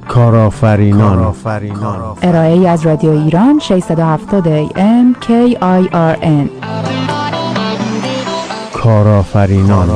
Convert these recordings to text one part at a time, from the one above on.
کارآفرینان. ارائه‌ای از رادیو ایران 670 AM KIRN. کارآفرینان.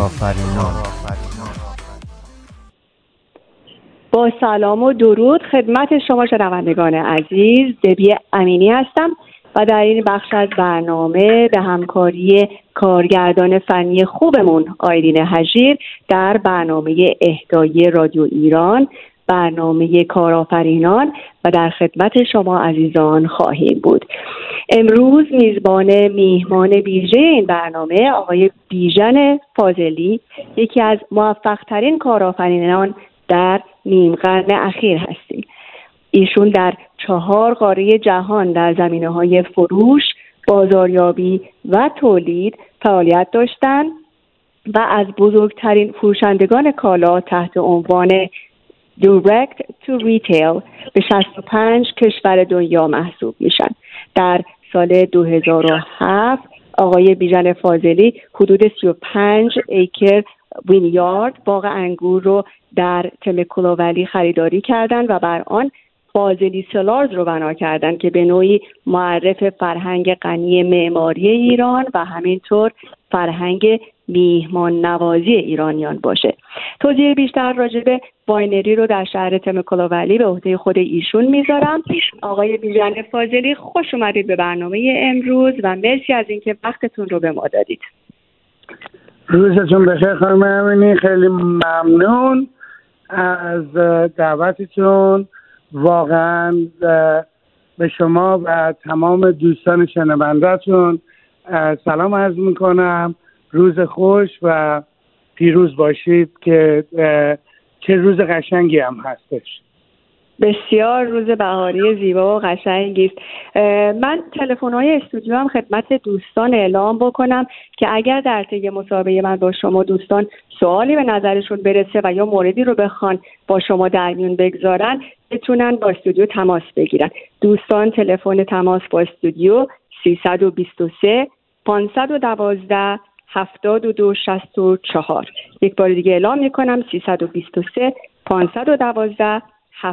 با سلام و درود خدمت شما شنوندگان عزیز، دبی امینی هستم و در این بخش از برنامه به همکاری کارگردان فنی خوبمون آیدین هژیر در برنامه اهدای رادیو ایران، برنامه کارآفرینان و در خدمت شما عزیزان خواهیم بود. امروز میهمان ویژه این برنامه آقای بیژن فاضلی، یکی از موفق‌ترین کارآفرینان در نیم قرن اخیر هستیم. ایشون در 4 قاره جهان در زمینه‌های فروش، بازاریابی و تولید فعالیت داشتند و از بزرگترین فروشندگان کالا تحت عنوان Direct to Retail به 65 کشور دنیا محسوب میشن. در سال 2007 آقای بیژن فاضلی حدود 35 ایکر وینیارد باغ انگور رو در تمکولا ولی خریداری کردند و بر آن فاضلی سلارز رو بنا کردند که به نوعی معرف فرهنگ غنی معماری ایران و همینطور فرهنگ میهمان نوازی ایرانیان باشه. توضیح بیشتر راجع به واینری رو در شهر تمکولا ولی به عهده خود ایشون میذارم. آقای بیژن فاضلی، خوش اومدید به برنامه امروز و مرسی از اینکه وقتتون رو به ما دادید. روزتون بخیر خانم امینی، خیلی ممنون از دعوتتون. واقعا به شما و تمام دوستان شنونده‌تون سلام عرض میکنم. روز خوش و پیروز باشید که چه روز قشنگی هم هستش. بسیار روز بهاری زیبا و قشنگی است. من تلفن‌های استودیو هم خدمت دوستان اعلام بکنم که اگر در طی مصاحبه من با شما دوستان سوالی به نظرشون برسه و یا موردی رو بخوان با شما در میون بگذارن، بتونن با استودیو تماس بگیرن. دوستان تلفن تماس با استودیو 323 512 7264. یک بار دیگه اعلام میکنم 323 512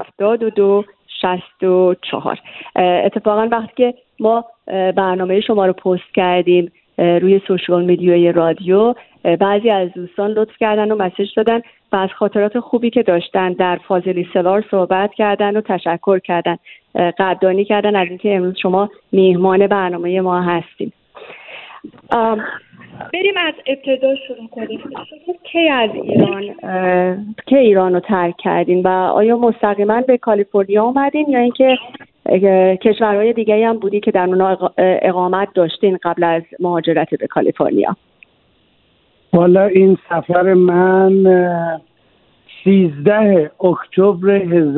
7264. اتفاقا وقتی که ما برنامه شما رو پست کردیم روی سوشال میدیای رادیو، بعضی از دوستان لطف کردن و مسیج دادن و از خاطرات خوبی که داشتن در فاضلی سلار صحبت کردن و تشکر کردن، قدردانی کردن از اینکه امروز شما میهمان برنامه ما هستید. بریم از ابتدا شروع کنیم. کی ایران رو ترک کردین و آیا مستقیما به کالیفرنیا اومدین یا اینکه کشورهای دیگه هم بودی که در اونها اقامت داشتین قبل از مهاجرت به کالیفرنیا؟ والا این سفر من 13 اکتبر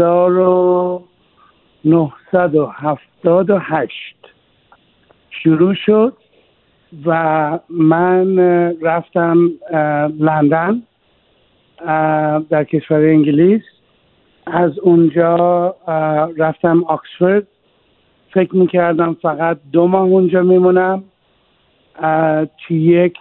1978 شروع شد و من رفتم لندن در کشور انگلیس. از اونجا رفتم آکسفورد. فکر میکردم فقط 2 ماه اونجا میمونم. توی یک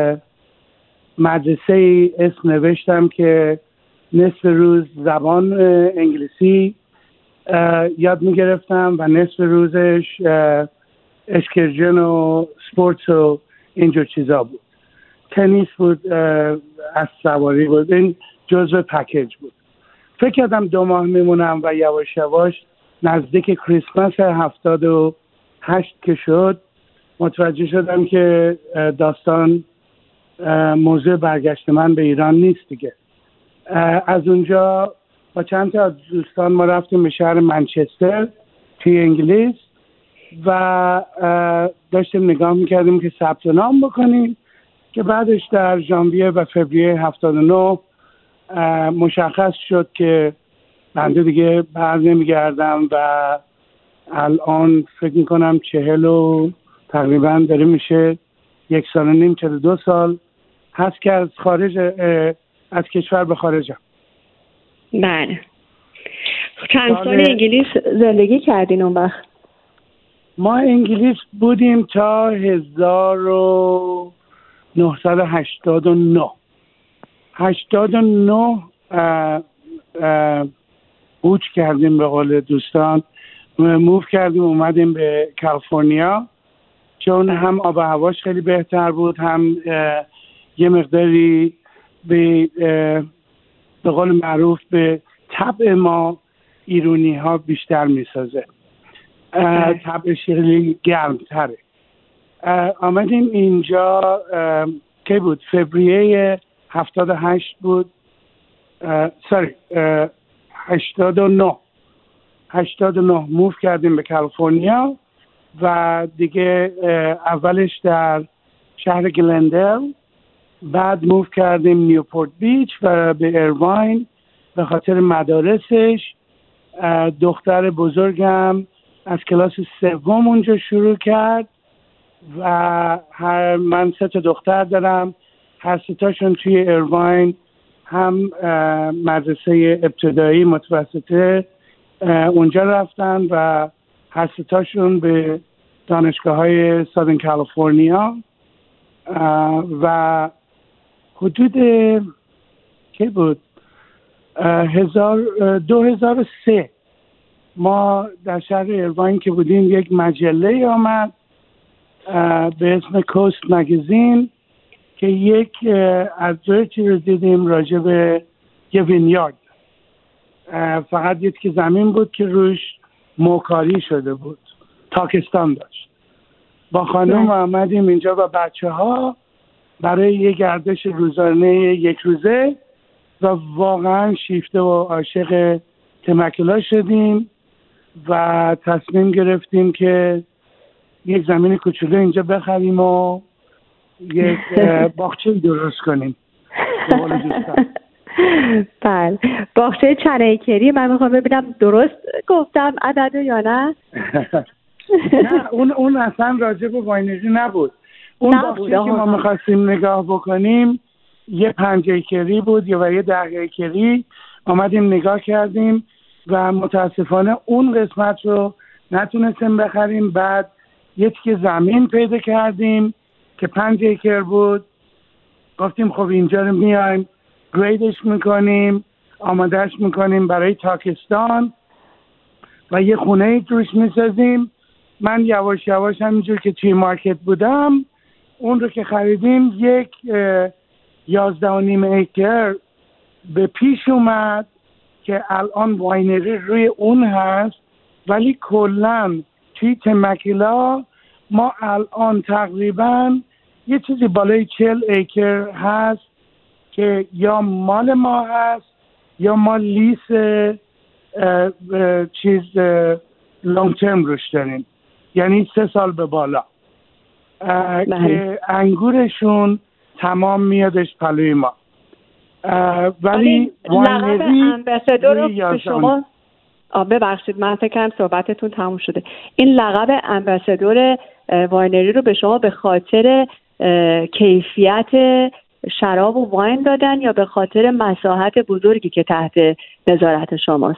مدرسه اسم نوشتم که نصف روز زبان انگلیسی یاد میگرفتم و نصف روزش اسکرژن و سپورتس و اینجور چیزا بود. تنیس بود، از سواری بود، این جزء پکیج بود. فکر کردم 2 ماه میمونم و یواش یواش نزدیک کریسمس 78 که شد متوجه شدم که داستان موضوع برگشت من به ایران نیست دیگه. از اونجا با چند تا از دوستان ما رفتیم به شهر منچستر توی انگلیس و داشتیم نگاه میکردیم که ثبت نام بکنیم که بعدش در ژانویه و فوریه 79 مشخص شد که بنده دیگه بر نمیگردم و الان فکر میکنم 40 تقریبا داره میشه 1 سال و نیم 42 سال هست که از کشور به خارجم. بله. چند سال انگلیس زندگی کردین اون وقت؟ ما انگلیس بودیم تا 1989. کوچ کردیم به قول دوستان، موو کردیم اومدیم به کالیفرنیا، چون هم آب و هواش خیلی بهتر بود، هم یه مقداری به قول معروف به طبع ما ایرانی ها بیشتر میسازه، طبعش خیلی گرمتره. آمدیم اینجا که بود فوریه 78 بود، 89 موو کردیم به کالیفرنیا و دیگه اولش در شهر گلندل، بعد موو کردیم نیوپورت بیچ و به ایرواین به خاطر مدارسش. دختر بزرگم از کلاس 3 اونجا شروع کرد و من 3 دختر دارم، هر 3 تاشون توی ایرواین هم مدرسه ابتدایی متوسطه اونجا رفتن و هر 3 تاشون به دانشگاه‌های سادن کالیفرنیا و حدود که بود 2003 ما در شهر ایرواین که بودیم یک مجله آمد به اسم کوست مگزین که یک ادورتی رو دیدیم راجع به یه وینیارد، فقط یک که زمین بود که روش موکاری شده بود، تاکستان داشت. با خانم آمدیم اینجا و بچه ها برای یه گردش روزانه 1 روزه و واقعا شیفته و عاشق تمکلا شدیم و تصمیم گرفتیم که یک زمین کوچولو اینجا بخریم و یک باغچه درست کنیم. بله، باغچه چند ایکری. من میخوام ببینم درست گفتم عدد یا نه؟ نه، اون اصلا راجع به واینری نبود. اون باغچه که ما میخواستیم نگاه بکنیم یه 5 ایکری بود و یه 10 ایکری. آمدیم نگاه کردیم و متاسفانه اون قسمت رو نتونستیم بخریم. بعد یک زمین پیدا کردیم که 5 ایکر بود. گفتیم خب اینجا رو میایم گریدش میکنیم، آمادهش میکنیم برای تاکستان و یه خونه توش میسازیم. من یواش یواش همینجور که توی مارکت بودم اون رو که خریدیم یک 11.5 ایکر به پیش اومد که الان واینری روی اون هست، ولی کلن توی تمکیلا ما الان تقریبا یه چیزی بالای 40 ایکر هست که یا مال ما هست یا ما لیس چیز لانگ ترم روش داریم، یعنی 3 سال به بالا که انگورشون تمام میادش پلوی ما. ولی لقب امبسادور رو به شما ببخشید من فکرم صحبتتون تموم شده. این لقب امبسادور واینری رو به شما به خاطر کیفیت شراب و واین دادن یا به خاطر مساحت بزرگی که تحت نظارت شماست؟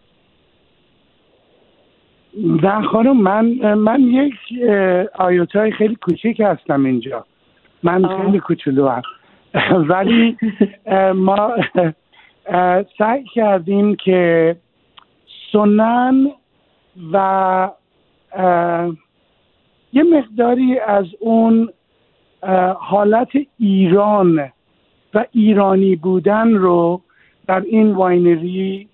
نه خانم، من یک آیوتای خیلی کوچیک هستم اینجا. من خیلی کوچولو هم ولی ما سعی کردیم که سنن و یه مقداری از اون حالت ایران و ایرانی بودن رو در این واینری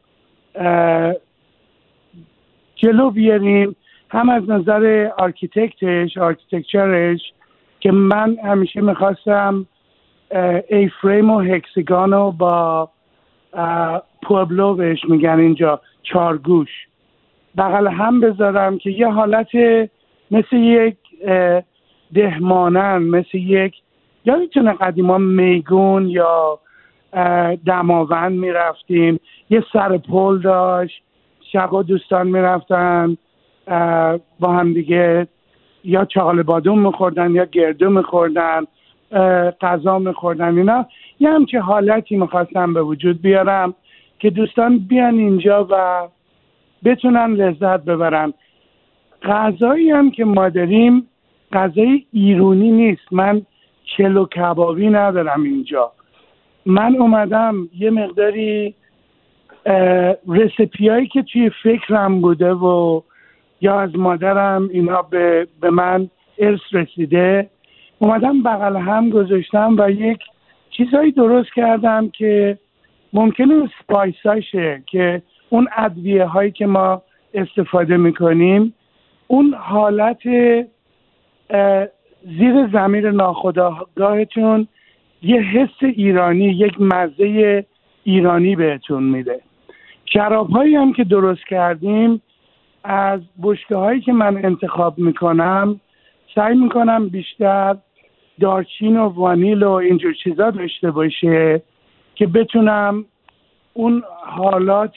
جلو بیاریم، هم از نظر آرکیتکچرش که من همیشه میخواستم ایفریم و هکسگانو با پوبلو بهش میگن اینجا 4 گوش بغل هم بذارم که یه حالت مثل یک دهمانن، مثل یک یادتونه قدیما میگون یا دماوند میرفتیم، یه سر پل داشت، شبا دوستان میرفتن با هم دیگه یا چاقال بادوم میخوردن یا گردو میخوردن، غذا میخوردن. اینا یه همچه حالتی میخواستم به وجود بیارم که دوستان بیان اینجا و بتونن لذت ببرن. غذایی هم که ما داریم غذای ایرانی نیست. من چلو کبابی ندارم اینجا. من اومدم یه مقداری رسیپی هایی که توی فکرم بوده و یا از مادرم اینا به من ارث رسیده اومدم بغل هم گذاشتم و یک چیزایی درست کردم که ممکنه سپایساشه که اون ادویه هایی که ما استفاده میکنیم اون حالت زیر ضمیر ناخودآگاهتون یه حس ایرانی، یک مزه ایرانی بهتون میده. شراب هایی هم که درست کردیم از بشکه هایی که من انتخاب میکنم سعی میکنم بیشتر دارچین و وانیل و اینجور چیزا داشته باشه که بتونم اون حالات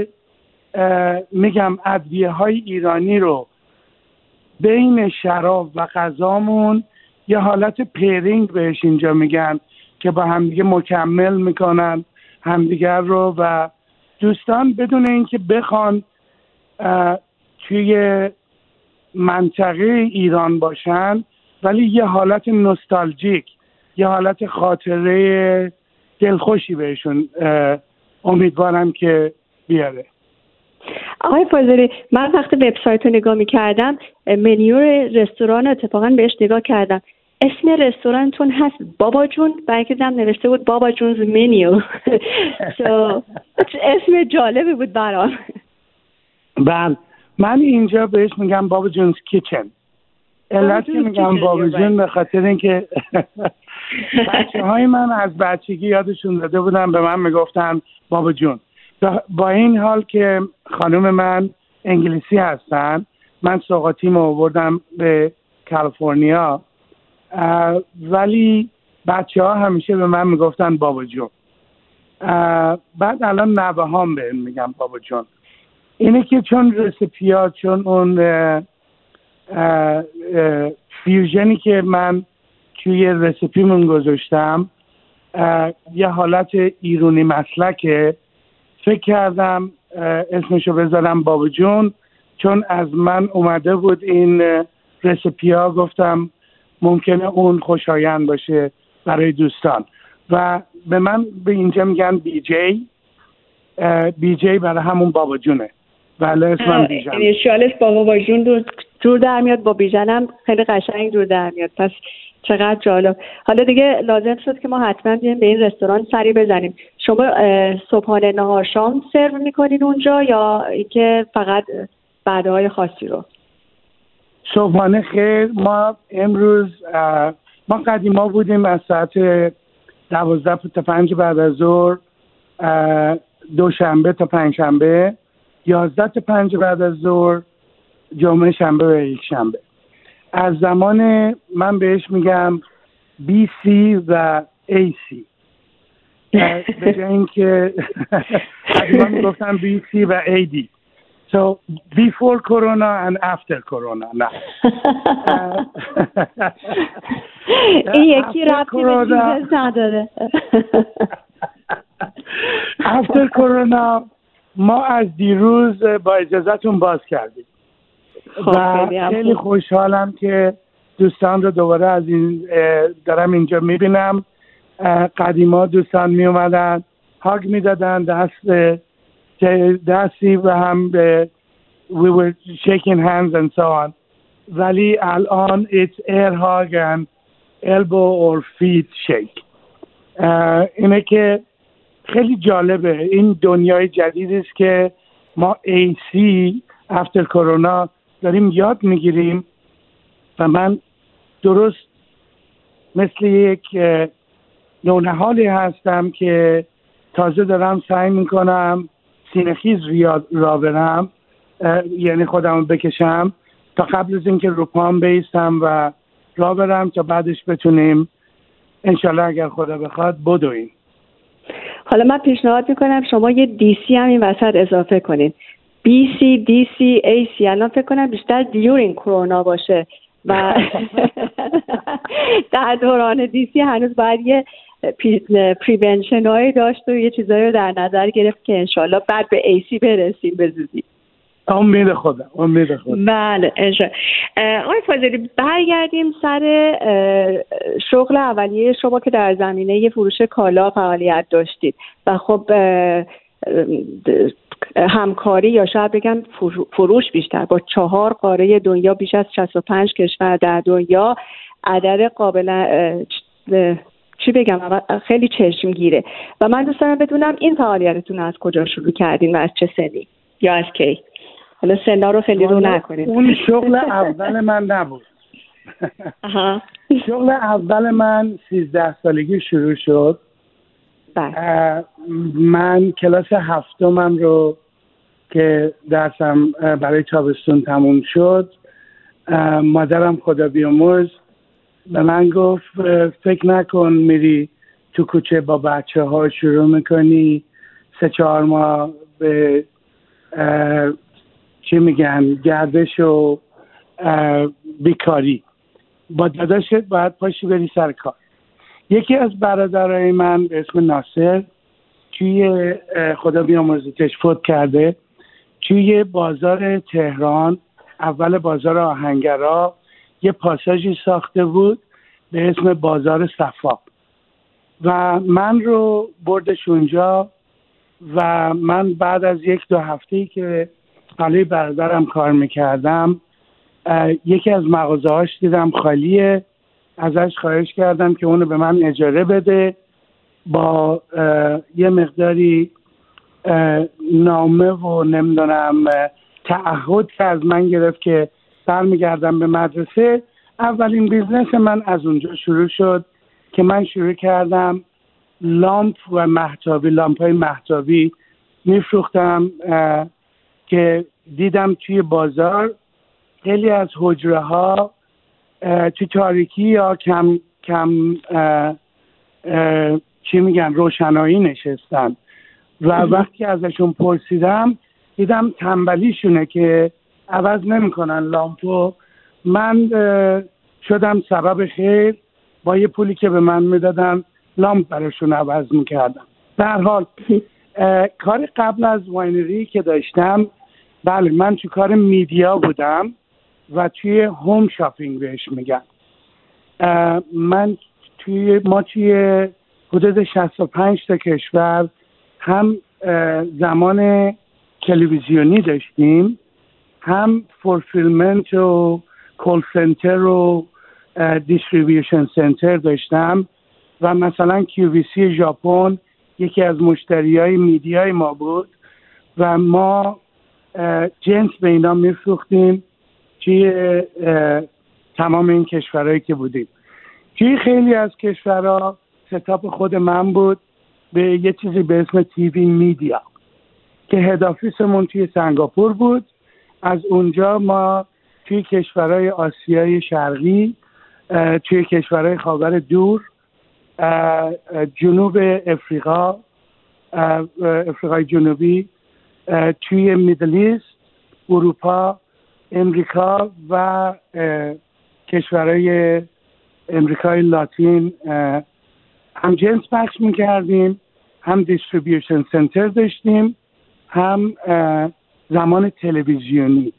میگم ادویه های ایرانی رو بین شراب و غذامون یه حالت پیرینگ بهش اینجا میگن که با همدیگه مکمل میکنن همدیگر رو و دوستان بدون اینکه بخوان توی منطقه ایران باشن ولی یه حالت نوستالژیک، یه حالت خاطره دلخوشی بهشون امیدوارم که بیاره. آقای فاضلی، من وقتی وبسایت رو نگاه می‌کردم منیو رستوران اتفاقا بهش نگاه کردم، اسم رستورانتون هست بابا جون، برای دیدم نوشته بود بابا جونز منیو. اسم جالبی بود برام. بله، من اینجا بهش میگم بابا جونز کیچن. علت که میگم بابا جون به خاطر اینکه بچه‌های من از بچگی یادشون داده بودن به من میگفتن بابا جون. با این حال که خانم من انگلیسی هستن، من سوغاتیمو آوردم به کالیفرنیا، ولی بچه‌ها همیشه به من میگفتن بابا جون. بعد الان نوه هم بهم میگم بابا جون. اینه که چون رسیپیات، چون اون فیوژنی که من توی رسیپیمون گذاشتم یه حالت ایرانی مسلکه، فکر کردم اسمشو بذارم بابا جون، چون از من اومده بود این رسیپی ها، گفتم ممکنه اون خوشایند باشه برای دوستان و به من به اینجا میگن بی جی برای همون بابا جونه، ولی اسمم بیژن. انیشیالش بابا جون جور در میاد، با بیژنم خیلی قشنگ جور در میاد. پس چقدر جالب. حالا دیگه لازم شد که ما حتما بیایم به این رستوران سری بزنیم. شما صبحانه نهار شام سرو میکنین اونجا یا اینکه فقط بعدهای خاصی رو؟ صبحانه خیر. ما امروز ما قدیما بودیم از ساعت 12 تا 5 بعد از ظهر، دوشنبه تا پنجشنبه، 11 تا 5 بعد از ظهر، جمعه شنبه و یک شنبه. از زمان من بهش میگم BC و AC به جای اینکه قدیما میگفتم BC و AD. So before corona and after corona. نه این یکی ربطی به چیز نداره. after corona ما از دیروز با اجازهتون باز کردیم و خیلی خوشحالم که دوستان رو دوباره از این دارم اینجا میبینم. قدیما دوستان میومدن هاگ میدادن، دستی و هم we were shaking hands and so on، ولی الان it's air hug and elbow or feet shake. اینه که خیلی جالبه، این دنیای جدیدی است که ما AC after corona داریم یاد میگیریم و من درست مثل یک نونهالی هستم که تازه دارم سعی میکنم سینه‌خیز را برم، یعنی خودم بکشم تا قبل از اینکه رو پام بیستم و را برم تا بعدش بتونیم انشالله اگر خدا بخواد بدویم. حالا من پیشنهاد میکنم شما یه DC هم این وسط اضافه کنید. BC DC AC الان فکر کنم بیشتر دیورینگ کرونا باشه و در دوران DC هنوز باید یه پریونشن هایی داشت و یه چیزایی رو در نظر گرفت که انشالله بعد به AC برسیم به زودی. امید خدا. بله انشالله. آقای فاضلی، برگردیم سر شغل اولیه شما که در زمینه یه فروش کالا فعالیت داشتید و خب همکاری یا شاید بگم فروش بیشتر با 4 قاره دنیا، بیش از 65 کشور در دنیا، عدد قابل چی بگم خیلی چشمگیره. و من دوست دارم بدونم این فعالیتتون از کجا شروع کردین و از چه سنی یا از کی؟ حالا سنا رو خیلی رو نکنید. اون شغل اول من نبود. شغل اول من 13 سالگی شروع شد. من کلاس 7م رو که درسم برای تابستون تموم شد، مادرم خدا بیامرز به من گفت فکر نکن میری تو کوچه با بچه ها شروع میکنی 3-4 ماه به چی میگن گردش و بیکاری، با داداشت باید پاشی بری سر کار. یکی از برادرای من به اسم ناصر توی خدا بیامرزتش فوت کرده، توی بازار تهران، اول بازار آهنگرا، یه پاساژی ساخته بود به اسم بازار صفا و من رو بردش اونجا و من بعد از 1-2 هفته‌ای که برای برادرم کار میکردم یکی از مغازه‌هاش دیدم خالیه، ازش خواهش کردم که اونو به من اجاره بده با یه مقداری نامه و نمیدونم تعهد که از من گرفت که برمیگردم به مدرسه. اولین بیزنس من از اونجا شروع شد که من شروع کردم لامپ و لامپای مهتابی میفروختم که دیدم توی بازار خیلی از حجره ها توی تاریکی یا کم چی میگن روشنایی نشستن و وقتی ازشون پرسیدم دیدم تنبلیشونه که عوض نمیکنن لامپو. من شدم سبب خیر، با یه پولی که به من میدادن لامپ براشون عوض میکردم. در حال کار قبل از واینری که داشتم، بله من توی کار میدیا بودم و توی هوم شاپینگ بهش میگن. ما توی حدود 65 تا کشور هم زمان تلویزیونی داشتیم، هم فولفیلمنت و کال سنتر و دیستریبیوشن سنتر داشتم و مثلا QVC ژاپن یکی از مشتریای میدیای ما بود و ما جنس به اینا میفروختیم توی تمام این کشورهایی که بودیم. توی خیلی از کشورها ستاپ خود من بود به یه چیزی به اسم تیوی میدیا که هد آفیسمون توی سنگاپور بود. از اونجا ما توی کشورهای آسیای شرقی، توی کشورهای خاور دور، جنوب افریقای جنوبی، توی میدل ایست، اروپا، امریکا و کشورهای امریکای لاتین هم جنس پخش میکردیم، هم دیستریبیوشن سنتر داشتیم، هم زمان تلویزیونی.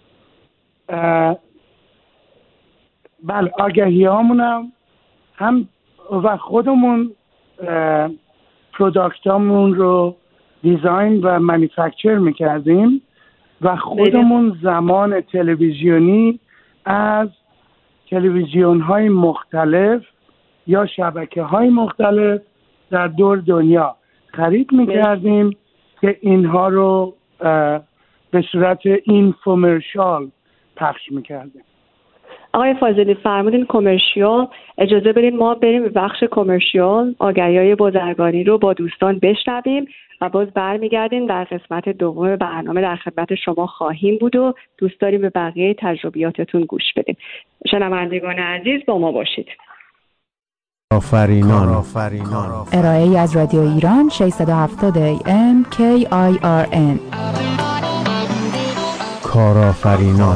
بله آگهی هامونم هم و خودمون پروداکت هامون رو دیزاین و مانیفکچر میکردیم و خودمون زمان تلویزیونی از تلویزیون های مختلف یا شبکه های مختلف در دور دنیا خرید میکردیم که اینها رو به صورت اینفومرشال پخش میکردیم. آقای فاضلی فرمودین کامرشیال، اجازه بدین ما بریم به بخش کامرشیال، آگهی‌های بازرگانی رو با دوستان بشنویم و باز برمیگردیم در قسمت دوم برنامه در خدمت شما خواهیم بود و دوست داریم به بقیه تجربیاتتون گوش بدیم. شنوندگان عزیز با ما باشید. کارآفرینان. ارائه‌ای از رادیو ایران 670 AM KIRN. کارآفرینان.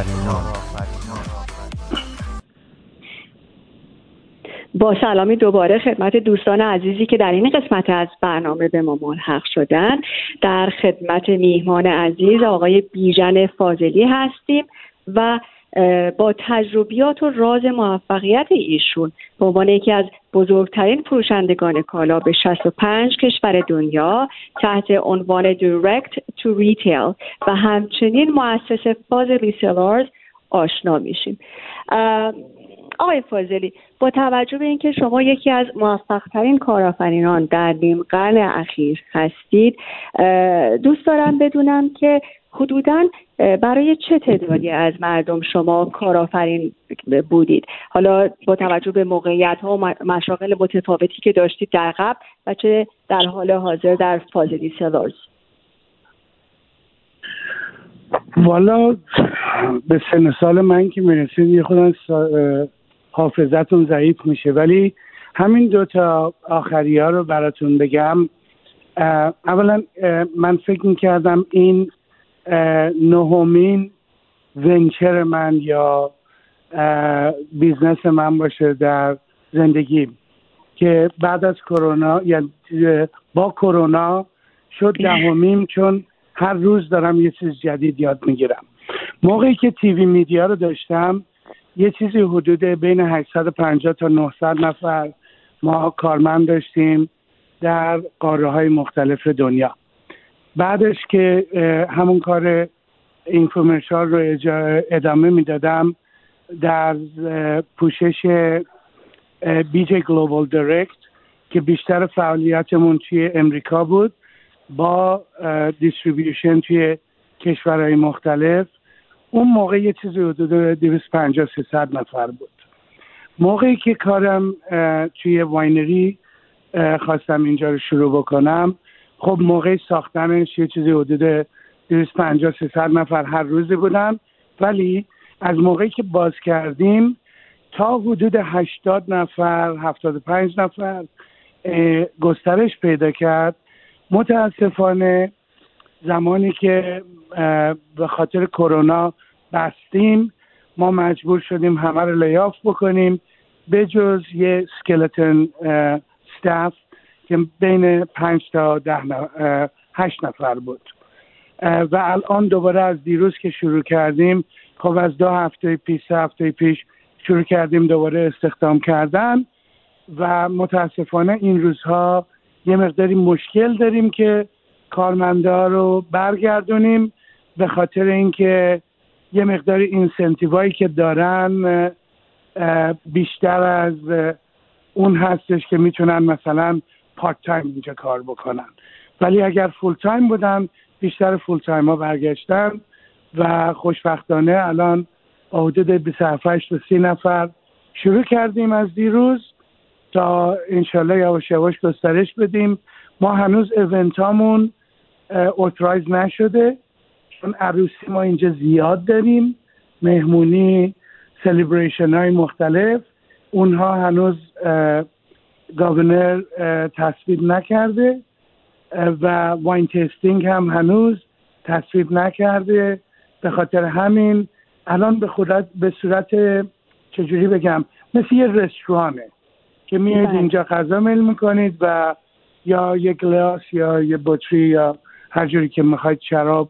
با سلامی دوباره خدمت دوستان عزیزی که در این قسمت از برنامه به ما ملحق شدن. در خدمت میهمان عزیز آقای بیژن فاضلی هستیم و با تجربیات و راز موفقیت ایشون به عنوان یکی از بزرگترین فروشندگان کالا به 65 کشور دنیا تحت عنوان Direct to Retail و همچنین مؤسسه فاضلی سلارز آشنا میشیم. آقای فاضلی، با توجه به اینکه شما یکی از موفق‌ترین کارآفرینان در نیم قرن اخیر هستید، دوست دارم بدونم که حدوداً برای چه تعدادی از مردم شما کارآفرین بودید؟ حالا با توجه به موقعیت‌ها و مشاغل متفاوتی که داشتید در قبل و چه در حال حاضر در فاضلی سلارز. والا به سن سال من که میرسید یه خودم حافظتون ضعیف میشه، ولی همین دوتا آخری ها رو براتون بگم. اولا من فکر میکردم این نهمین ونچر من یا بیزنس من باشه در زندگیم که بعد از کرونا یا با کرونا شد دهمین، چون هر روز دارم یه چیز جدید یاد میگیرم. موقعی که تیوی میدیا رو داشتم یه چیزی حدود بین 850 تا 900 نفر ما کارمند داشتیم در قاره‌های مختلف دنیا. بعدش که همون کار اینفورمیشن رو ادامه میدادم در پوشش BJ Global Direct که بیشتر فعالیتمون توی امریکا بود با دیستریبیوشن توی کشورهای مختلف. اون موقع یه چیزی حدود 250-300 نفر بود. موقعی که کارم توی واینری خواستم اینجا رو شروع بکنم، خب موقع ساختنش یه چیزی حدود 250-300 نفر هر روزی بودن، ولی از موقعی که باز کردیم تا حدود 80 نفر 75 نفر گسترش پیدا کرد. متاسفانه زمانی که به خاطر کرونا بستیم ما مجبور شدیم همه رو لیاف بکنیم به جز یه سکلتن استاف که بین 5 تا 8 نفر بود. و الان دوباره از دیروز که شروع کردیم، خب از 2 هفته پیش 3 هفته پیش شروع کردیم دوباره استخدام کردن و متاسفانه این روزها یه مقداری مشکل داریم که کارمندا رو برگردونیم به خاطر اینکه یه مقداری اینسنتیوایی که دارن بیشتر از اون هستش که میتونن مثلا پارت تایم اینجا کار بکنن، ولی اگر فول تایم بودن بیشتر فول تایم ها برگشتن و خوشبختانه الان حدود 28 تا 30 نفر شروع کردیم از دیروز تا انشالله یواش یواش گسترش بدیم. ما هنوز ایونتامون اوترایز نشده چون عروسی ما اینجا زیاد داریم، مهمونی، سلیبریشن های مختلف، اونها هنوز گاورنر تصویب نکرده و واین تستینگ هم هنوز تصویب نکرده. به خاطر همین الان به صورت چجوری بگم مثل یه رستورانه که میاد اینجا غذا میل میکنید و یا یه گلاس یا یه بطری یا هر جوری که میخواید شراب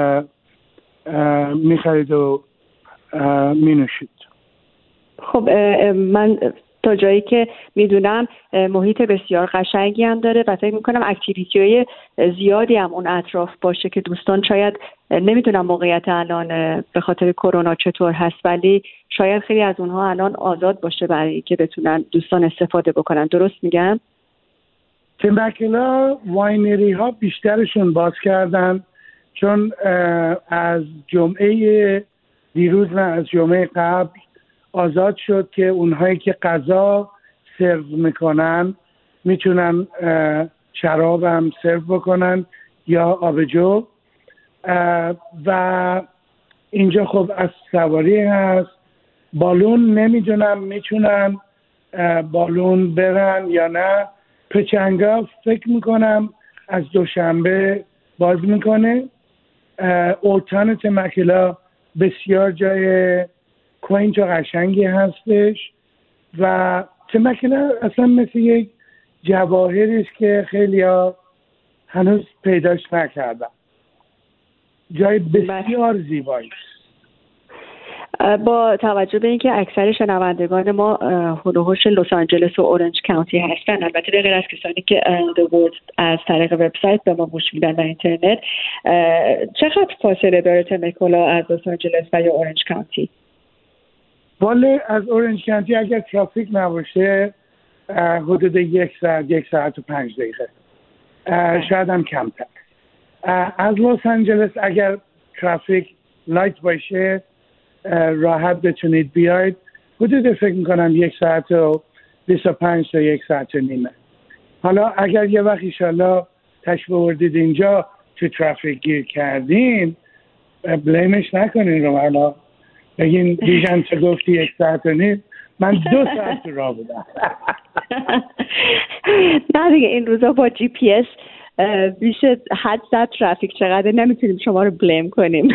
میخرید و مینوشید. خب من تا جایی که میدونم محیط بسیار قشنگی هم داره و فکر میکنم اکتیویتی‌های زیادی هم اون اطراف باشه که دوستان شاید نمیدونم موقعیت الان به خاطر کرونا چطور هست، ولی شاید خیلی از اونها الان آزاد باشه برای که بتونن دوستان استفاده بکنن. درست میگم؟ تمبکلا واینری ها بیشترشون باز کردن چون از جمعه دیروز نه از جمعه قبل آزاد شد که اونهایی که غذا سرو میکنن میتونن شراب هم سرو بکنن یا آبجو و اینجا خب از سواری هست، بالون نمیدونم میتونن بالون برن یا نه. پچنگا فکر میکنم از دوشنبه باز میکنه. اوتان تمکلا بسیار جای کوینت و قشنگی هستش و تمکلا اصلا مثل یک جواهری است که خیلی ها هنوز پیداش نکردن. جای بسیار زیبایی است. با توجه به اینکه اکثر شنوندگان ما هلوهوش لس آنجلس و اورنج کانتی هستن، البته به غیر از کسانی که The Word از طریق وبسایت به ما گوش میدن و اینترنت، چقدر فاصله داره تمکولا از لس آنجلس و یا اورنج کانتی؟ والا از اورنج کانتی اگر ترافیک نباشه حدود 1 ساعت و 5 دقیقه، شاید هم کمتر. از لس آنجلس اگر ترافیک لایت باشه راحت بتونید بیاید، حدود فکر میکنم 1 ساعت و 25 تا 1 ساعت و نیمه. حالا اگر یه وقت ایشالله تشریف بردید اینجا تو ترافیک گیر کردین، بلیمش نکنین رو من، بگین دیجن چه گفتی 1 ساعت و نیم، من 2 ساعت راه بودم. نه دیگه این روزا با جی پی اس بیش حد زد ترافیک چقدر نمیتونیم شما رو بلیم کنیم.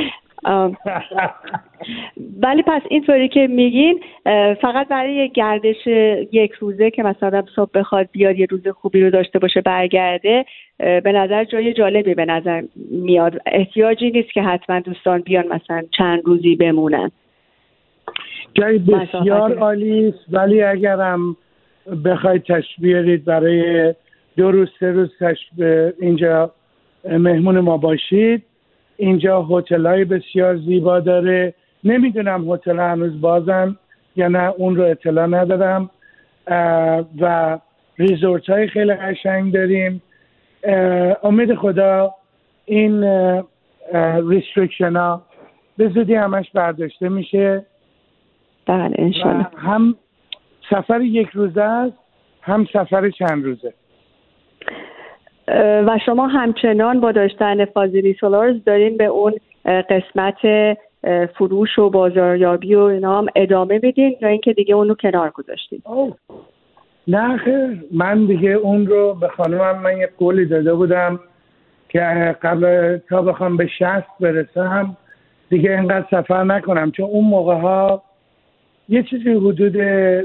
ولی پس اینطوری که میگین فقط برای گردش 1 روزه که مثلا صبح بخواد بیاد یه روز خوبی رو داشته باشه برگرده، به نظر جای جالبی به نظر میاد. احتیاجی نیست که حتما دوستان بیان مثلا چند روزی بمونن. جای بسیار عالی است، ولی اگرم بخواید تشریف بیارید برای 2 روز 3 روز اینجا مهمون ما باشید، اینجا هتل‌های بسیار زیبا داره. نمیدونم هتل هنوز بازن یا نه، اون رو اطلاع ندارم. و ریزورت‌های خیلی قشنگ داریم. امید خدا این ریستریکشن ها به زودی همش برداشته میشه. بله انشالله. هم سفر 1 روزه است، هم سفر چند روزه. و شما همچنان با داشتن فاضلی سولارز دارین به اون قسمت فروش و بازاریابی و اینا هم ادامه بدین یا اینکه دیگه اونو کنار گذاشتین؟ نه خیر، من دیگه اون رو به خانمم من یه قولی داده بودم که قبل تا بخوام به 60 برسم دیگه اینقدر سفر نکنم، چون اون موقع ها یه چیزی حدود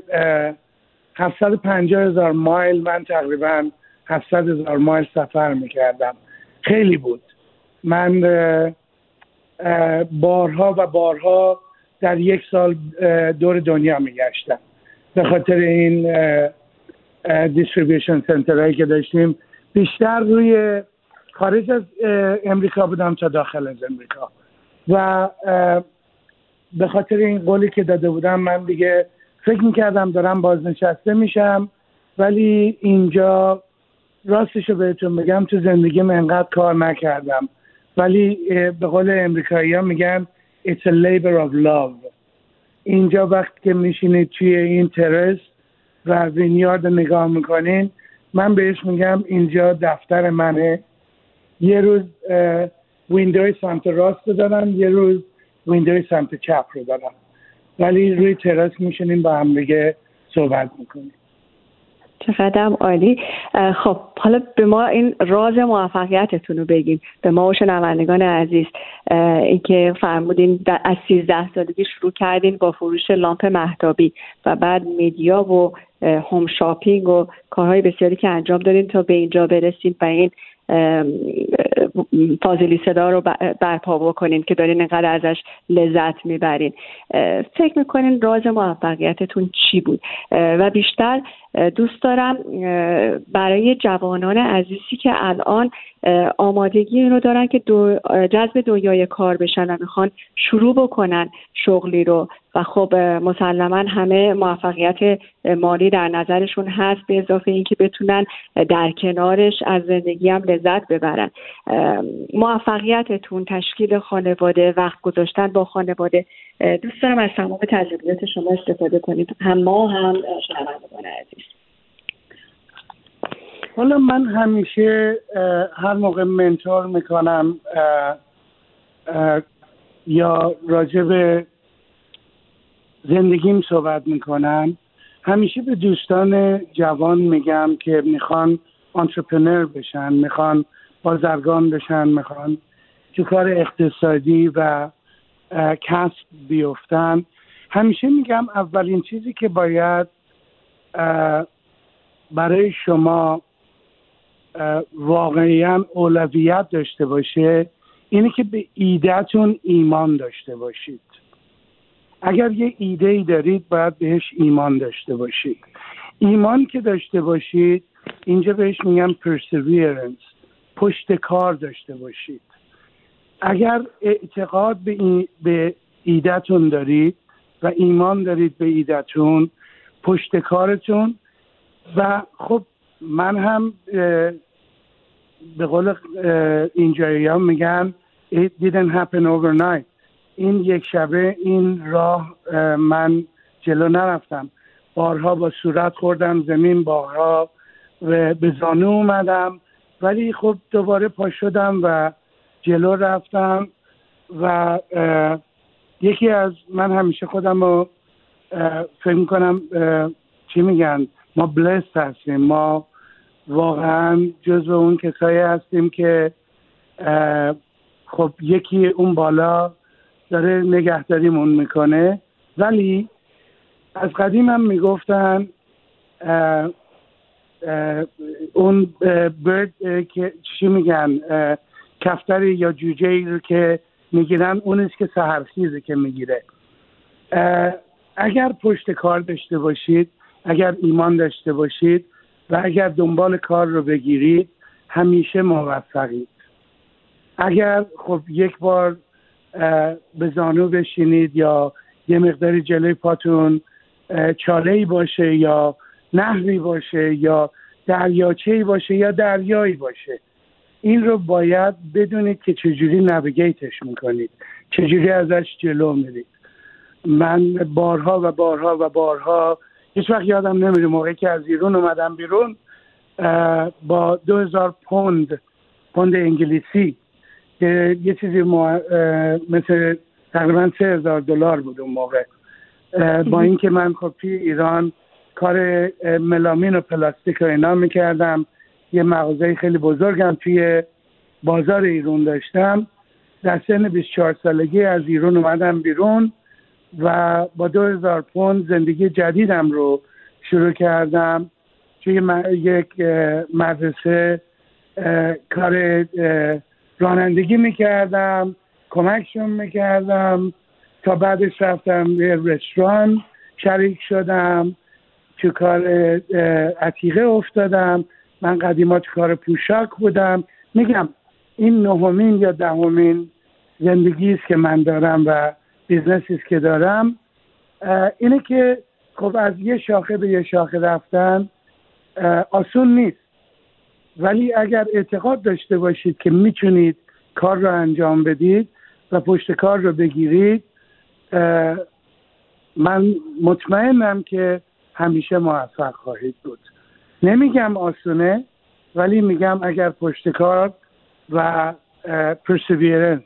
750,000 مایل، من تقریبا 700,000 مایل سفر میکردم. خیلی بود. من بارها و بارها در 1 سال دور دنیا میگشتم به خاطر این دیستریبیوشن سنترهایی که داشتیم. بیشتر روی خارج از امریکا بودم تا داخل از امریکا و به خاطر این قولی که داده بودم من دیگه فکر میکردم دارم بازنشسته میشم، ولی اینجا راستشو بهتون بگم تو زندگیم انقدر کار نکردم، ولی به قول امریکایی ها میگن it's a labor of love. اینجا وقت که میشینید توی این ترس و وینیارد نگاه میکنین، من بهش میگم اینجا دفتر منه. یه روز ویندوی سمت راست رو دارم، یه روز ویندوی سمت چپ رو دارم، ولی روی تراس میشینیم با هم دیگه صحبت میکنیم. چقدر عالی. خب حالا به ما این راز موفقیتتون رو بگین، به ما و شنوندگان عزیز. اینکه فرمودین از 13 سالگی شروع کردین با فروش لامپ مهتابی و بعد میدیا و هوم شاپینگ و کارهای بسیاری که انجام دادین تا به اینجا برسید و این فاضلی صدا رو برپا بکنین که دارین اینقدر ازش لذت میبرین. فکر میکنین راز موفقیتتون چی بود؟ و بیشتر دوست دارم برای جوانان عزیزی که الان آمادگی اینو دارن که جذب دنیای کار بشن و میخوان شروع بکنن شغلی رو و خب مسلما همه موفقیت مالی در نظرشون هست، به اضافه اینکه بتونن در کنارش از زندگی هم لذت ببرن. موفقیتتون، تشکیل خانواده، وقت گذاشتن با خانواده، دوست دارم از تمام تجربیات شما استفاده کنید، هم ما هم شنوندگان عزیز. حالا من همیشه هر موقع منتور میکنم یا راجع به زندگیم صحبت میکنم، همیشه به دوستان جوان میگم که میخوان انترپرنور بشن، میخوان بازرگان بشن، میخوان تو کار اقتصادی و کسب بیفتن، همیشه میگم اولین چیزی که باید برای شما واقعا اولویت داشته باشه اینه که به ایده‌تون ایمان داشته باشید. اگر یه ایده‌ای دارید باید بهش ایمان داشته باشید. ایمان که داشته باشید، اینجا بهش میگن perseverance، پشت کار داشته باشید. اگر اعتقاد به ایده‌تون دارید و ایمان دارید به ایده‌تون، پشت کارتون، و خب من هم به قول اینجایی‌ها میگن it didn't happen overnight. این یک شبه این راه من جلو نرفتم. بارها با صورت خوردم زمین، بارها به زانو اومدم، ولی خب دوباره پا شدم و جلو رفتم. و یکی از من همیشه خودم رو فکر کنم چی میگن، ما بلست هستیم، ما واقعا جزو اون کسایی هستیم که خب یکی اون بالا داره نگهداریمون میکنه. ولی از قدیم هم میگفتن اون برد که چی میگن، کفتری یا جوجه‌ای رو که میگیرن اونیست که سحرخیزه که میگیره. اگر پشت کار داشته باشید، اگر ایمان داشته باشید و اگر دنبال کار رو بگیرید، همیشه موفقید. اگر خب یک بار به زانو بشینید یا یه مقداری جلوی پاتون چاله‌ای باشه یا نهری باشه یا دریاچه‌ای باشه یا دریایی باشه، این رو باید بدونید که چجوری نویگیتش میکنید، چجوری ازش جلو میرید. من بارها و بارها و بارها هیچ وقت یادم نمیره موقعی که از ایران اومدم بیرون با 2000 پوند انگلیسی که یه چیزی مثل تقریبا $3000 بود اون موقع، با اینکه من خب توی ایران کار ملامین و پلاستیک و اینا میکردم، یه مغازه خیلی بزرگم توی بازار ایران داشتم، در سن 24 سالگی از ایران اومدم بیرون و با 2000 پوند زندگی جدیدم رو شروع کردم. توی یک مدرسه کار رانندگی میکردم، کمکشون میکردم، تا بعدش رفتم به رستوران شریک شدم، تو کار عتیقه افتادم. من قدیما تو کار پوشاک بودم. میگم این 9مین یا 10مین زندگی است که من دارم و بیزنسی است که دارم. اینه که خب از یه شاخه به یه شاخه رفتن آسون نیست، ولی اگر اعتقاد داشته باشید که میتونید کار رو انجام بدید و پشت کار رو بگیرید، من مطمئنم که همیشه موفق خواهید بود. نمیگم آسونه، ولی میگم اگر پشت کار و perseverance.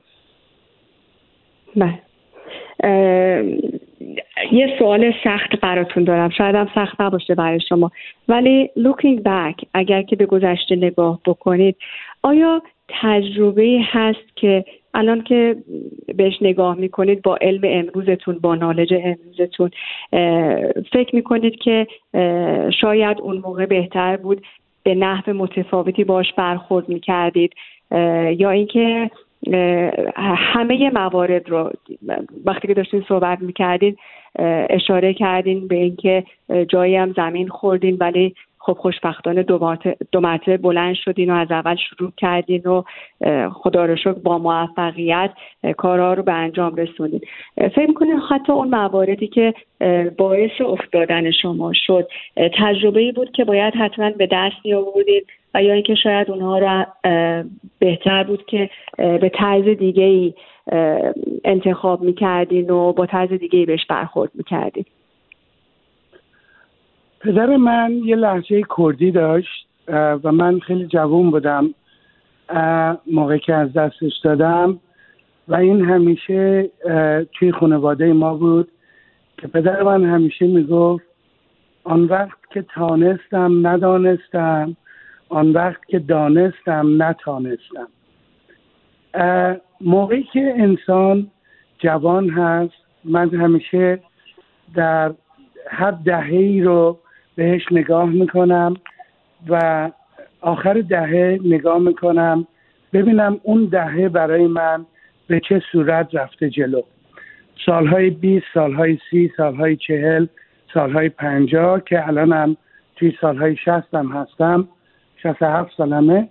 یه سوال سخت براتون دارم، شاید هم سخت نباشه برای شما، ولی looking back، اگر که به گذشته نگاه بکنید، آیا تجربه هست که الان که بهش نگاه میکنید با علم امروزتون، با نالج امروزتون، فکر میکنید که شاید اون موقع بهتر بود به نحو متفاوتی باش برخورد میکردید، یا اینکه همه موارد رو وقتی که داشتین صحبت میکردین اشاره کردین به اینکه جایی هم زمین خوردین ولی خب خوشبختانه دو مرتبه بلند شدین و از اول شروع کردین و خدا رو شکر با موفقیت کارها رو به انجام رسوندین. فکر می‌کنین حتی اون مواردی که باعث افتادن شما شد تجربه‌ای بود که باید حتما به دست می‌آوردید و یا اینکه شاید اونها رو بهتر بود که به طرز دیگه‌ای انتخاب می‌کردین و با طرز دیگه‌ای بهش برخورد می‌کردین؟ پدر من یه لهجه کردی داشت و من خیلی جوان بودم موقعی که از دستش دادم و این همیشه توی خانواده ما بود که پدر من همیشه میگفت آن وقت که تانستم ندانستم، آن وقت که دانستم نتانستم. موقعی که انسان جوان هست، من همیشه در هر دهه‌ای رو بهش نگاه میکنم و آخر دهه نگاه میکنم ببینم اون دهه برای من به چه صورت رفته جلو. سالهای 20، سالهای 30، سالهای 40، سالهای 50 که الانم توی سالهای 60 هم هستم، 67 سالمه.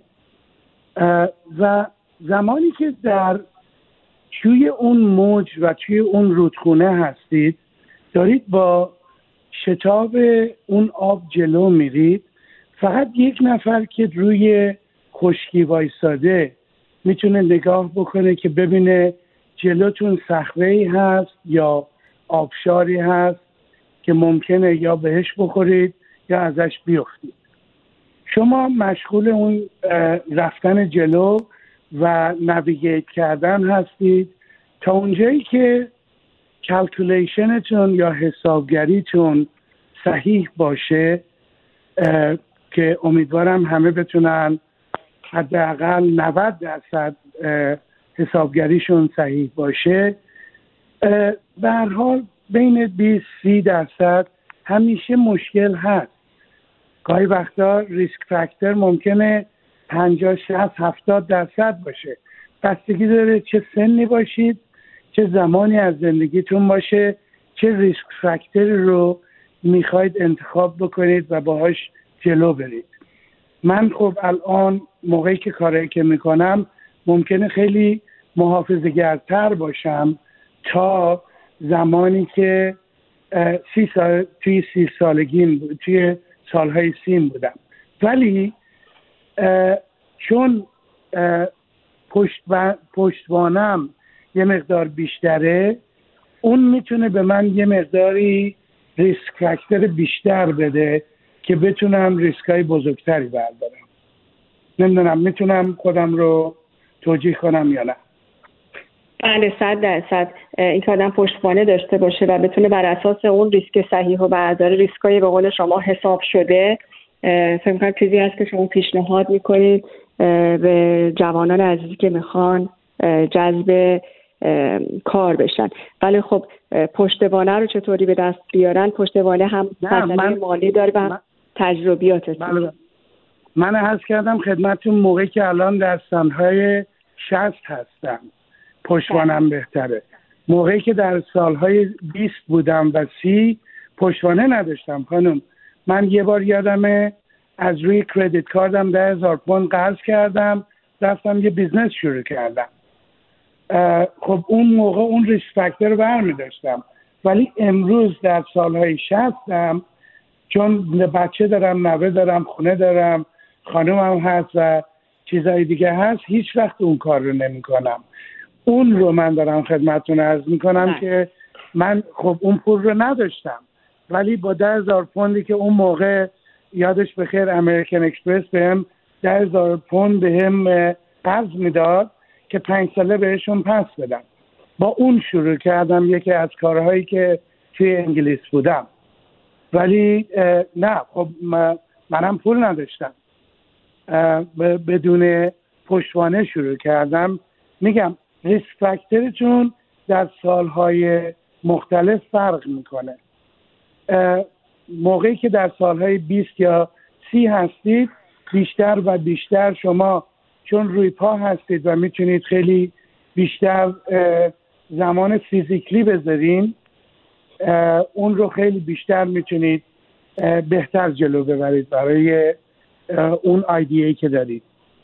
و زمانی که در توی اون موج و توی اون رودخونه هستید، دارید با شتاب اون آب جلو میرید، فقط یک نفر که روی خشکی وایساده میتونه نگاه بکنه که ببینه جلوتون صخره‌ای هست یا آبشاری هست که ممکنه یا بهش بخورید یا ازش بیفتید. شما مشغول اون رفتن جلو و نویگیت کردن هستید تا اونجایی که کلکولیشنتون یا حسابگریتون صحیح باشه، که امیدوارم همه بتونن حداقل 90% حسابگریشون صحیح باشه. به هر حال بین 20-30% همیشه مشکل هست. گاهی وقتا ریسک فاکتور ممکنه 50-60-70% باشه. بستگی داره چه سنی باشید، چه زمانی از زندگیتون باشه، چه ریسک فاکتوری رو میخواید انتخاب بکنید و باهاش جلو برید. من خب الان موقعی که کاری که میکنم ممکنه خیلی محافظه‌گرتر باشم تا زمانی که 30 سال توی 30 سالگیم، توی سالهای 30 بودم. ولی چون پشتوانم یه مقدار بیشتره، اون میتونه به من یه مقداری ریسک فاکتور بیشتر بده که بتونم ریسکای بزرگتری بردارم. نمیدونم میتونم خودم رو توجیه کنم یا نه؟ بله 100% این که آدم پشتوانه داشته باشه و بتونه بر اساس اون ریسک صحیح و برداره، ریسکای به قول شما حساب شده، فکر می‌کنم چیزی هست که شما پیشنهاد میکنید به جوانان عزیزی که میخوان جذب کار بشن. ولی خب پشتوانه رو چطوری به دست بیارن؟ پشتوانه هم مسئله مالی داره و هم تجربیاتش. من عرض کردم خدمتتون موقعی که الان در سالهای 60 هستم پشتوانم بهتره. موقعی که در سالهای 20 بودم و 30 پشتوانه نداشتم خانم. من یه بار یادمه از روی کردیت کاردم 10,000 پوند قرض کردم، رفتم یه بیزنس شروع کردم. خب اون موقع اون ریسک فاکتور رو برمی داشتم، ولی امروز در سالهای 60م چون بچه دارم، نوه دارم، خونه دارم، خانومم هست و چیزای دیگه هست، هیچ وقت اون کار رو نمی کنم. اون رو من دارم خدمتتون عرض می کنم که من خب اون پول رو نداشتم، ولی با 10,000 پوندی که اون موقع یادش بخیر امریکن اکسپرس بهم 10,000 پوند بهم قرض میداد که 5 ساله بهشون پس بدم. با اون شروع کردم یکی از کارهایی که توی انگلیس بودم. ولی نه خب منم پول نداشتم، بدون پشتوانه شروع کردم. میگم ریسک فاکتورتون در سالهای مختلف فرق میکنه. موقعی که در سالهای 20 یا 30 هستید بیشتر و بیشتر شما چون روی پا هستید و میتونید خیلی بیشتر زمان فیزیکلی بذارین، اون رو خیلی بیشتر میتونید بهتر جلو ببرید برای اون ایده‌ای که دارید.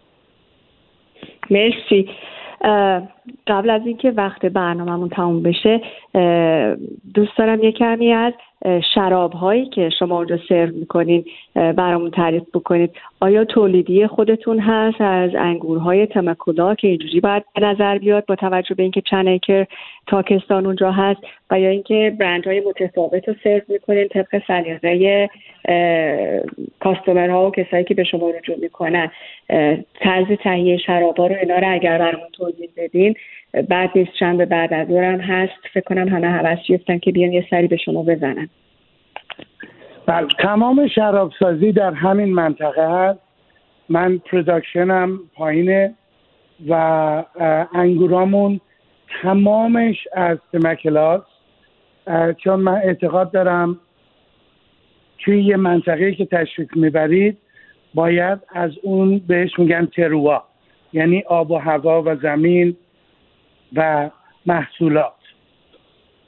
مرسی. قبل از اینکه وقت برنامه‌مون تموم بشه دوست دارم یک کمی از شراب هایی که شما اونجا سرو میکنین برامون تعریف بکنید. آیا تولیدی خودتون هست از انگورهای تمکولا که اینجوری باید به نظر بیاد با توجه به اینکه چند ایکر تاکستان اونجا هست، و یا اینکه برندهای متفاوت رو سرو میکنین طبق سلیقه کاستومرها و کسایی که به شما رجوع میکنن؟ طرز تهیه شرابا رو اینا رو اگر برامون توضیح بدین بعد نیست. شنبه بعد از ظهر هم هست، فکر کنم همه هوس گرفتن که بیان یه سری به شما بزنن. بله، تمام شرابسازی در همین منطقه هست. من پروداکشنم پایینه و انگورامون تمامش از تمکلاس، چون من اعتقاد دارم توی یه منطقه‌ای که تشریف میبرید باید از اون بهش میگن تروا، یعنی آب و هوا و زمین و محصولات.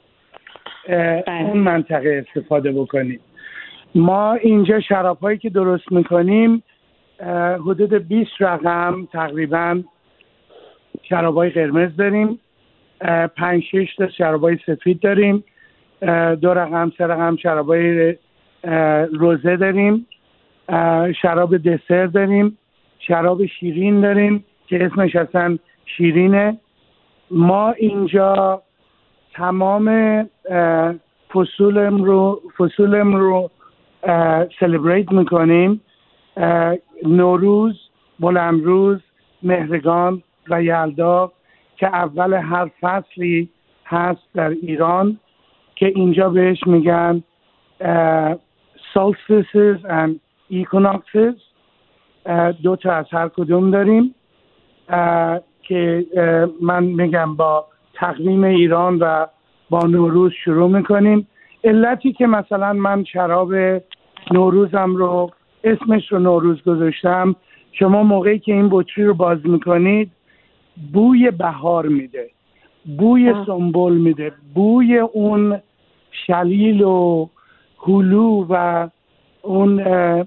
اون منطقه استفاده بکنیم. ما اینجا شراب‌هایی که درست میکنیم حدود 20 رقم تقریبا شراب‌های قرمز داریم، 5-6 تا شراب‌های سفید داریم، 2 رقم 3 رقم شراب‌های روزه داریم، شراب دسر داریم، شراب شیرین داریم که اسمش اصلا شیرینه. ما اینجا تمام فصولم رو سلبریت میکنیم. نوروز، بلندروز، مهرگان و یلدا که اول هر فصلی هست در ایران که اینجا بهش میگن solstices and equinoxes. 2 تا از هر کدوم داریم که من میگم با تقویم ایران و با نوروز شروع میکنیم. علتی که مثلا من شراب نوروزم رو اسمش رو نوروز گذاشتم، شما موقعی که این بطری رو باز میکنید بوی بهار میده، بوی سنبل میده، بوی اون شلیل و هلو و اون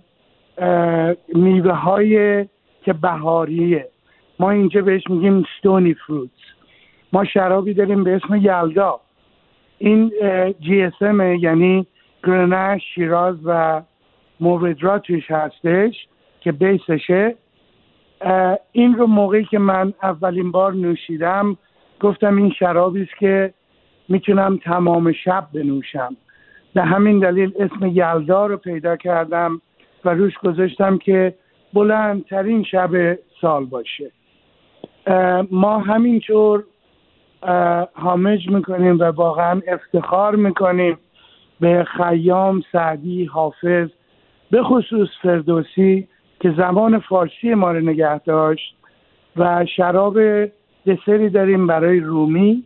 میوه های که بهاریه. ما اینجا بهش میگیم ستونی فروتس. ما شرابی داریم به اسم یلدا. این GSM یعنی گرنش، شیراز و موردرا توش هستش که بیسشه. این رو موقعی که من اولین بار نوشیدم گفتم این شرابی است که میتونم تمام شب بنوشم. به همین دلیل اسم یلدا رو پیدا کردم و روش گذاشتم که بلندترین شب سال باشه. ما همینطور هامج میکنیم و واقعا افتخار میکنیم به خیام، سعدی، حافظ، به خصوص فردوسی که زبان فارسی ما رو نگه داشت. و شراب دسری داریم برای رومی،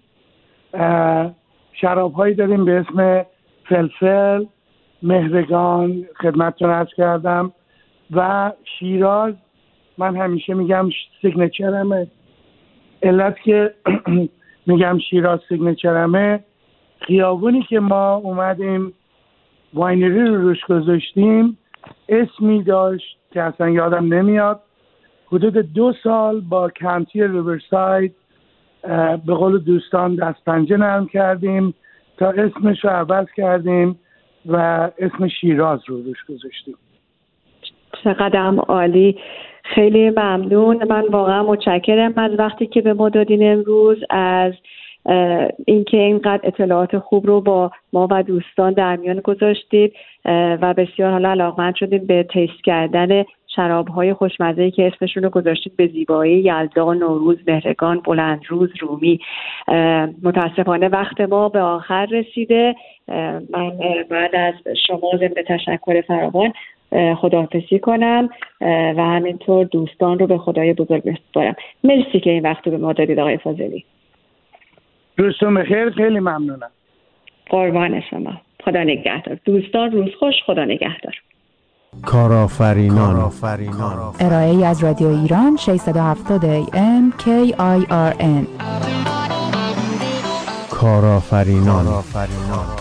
شراب هایی داریم به اسم فلفل، مهرگان خدمتتون عرض کردم و شیراز. من همیشه میگم سیگنچرمه. علت که میگم شیراز سیگنچرمه، خیابونی که ما اومدیم واینری رو روش گذاشتیم اسمی داشت که اصلا یادم نمیاد. حدود 2 سال با کانتی ریورساید به قول دوستان دست پنجه نرم کردیم تا اسمش رو عوض کردیم و اسم شیراز رو روش گذاشتیم. چقدر عالی، خیلی ممنون. من واقعا متشکرم از وقتی که به ما دادین امروز، از اینکه اینقدر اطلاعات خوب رو با ما و دوستان در میان گذاشتید و بسیار حالا علاقمند شدیم به تیست کردن شراب‌های خوشمزه‌ای که اسمشون رو گذاشتید به زیبایی: یلدا، نوروز، مهرگان، بلندروز، رومی. متاسفانه وقت ما به آخر رسیده. من بعد از شما ضمن تشکر فراوان خداحافظی کنم و همینطور دوستان رو به خدای بزرگ میسپارم. مرسی که این وقت رو به ما دادید آقای فاضلی. روزتون بخیر، خیلی ممنونم. قربان شما، خدا نگهدار. دوستان روز خوش، خدا نگهدار. کارآفرینان ارائه از رادیو ایران 670 AM KIRN. کارآفرینان